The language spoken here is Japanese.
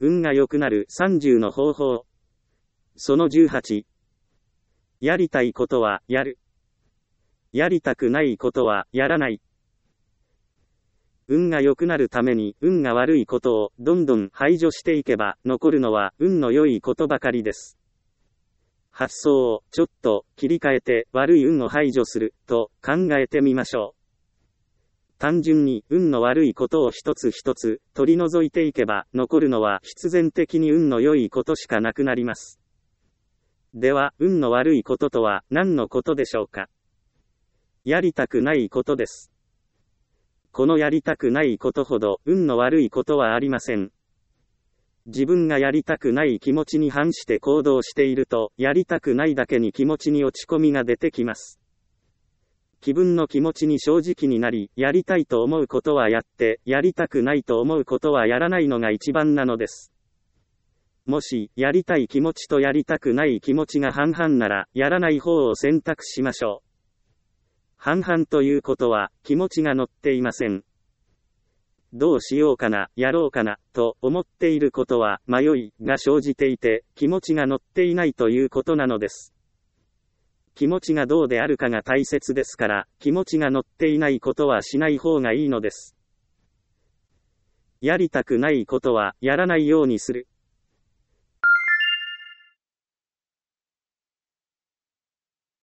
運が良くなる30の方法。その18。やりたいことはやる。やりたくないことはやらない。運が良くなるために運が悪いことをどんどん排除していけば残るのは運の良いことばかりです。発想をちょっと切り替えて悪い運を排除すると考えてみましょう。単純に運の悪いことを一つ一つ取り除いていけば残るのは必然的に運の良いことしかなくなります。では運の悪いこととは何のことでしょうか。やりたくないことです。このやりたくないことほど運の悪いことはありません。自分がやりたくない気持ちに反して行動していると、やりたくないだけに気持ちに落ち込みが出てきます。気分の気持ちに正直になり、やりたいと思うことはやって、やりたくないと思うことはやらないのが一番なのです。もし、やりたい気持ちとやりたくない気持ちが半々なら、やらない方を選択しましょう。半々ということは、気持ちが乗っていません。どうしようかな、やろうかな、と思っていることは、迷いが生じていて、気持ちが乗っていないということなのです。気持ちがどうであるかが大切ですから、気持ちが乗っていないことはしない方がいいのです。やりたくないことは、やらないようにする。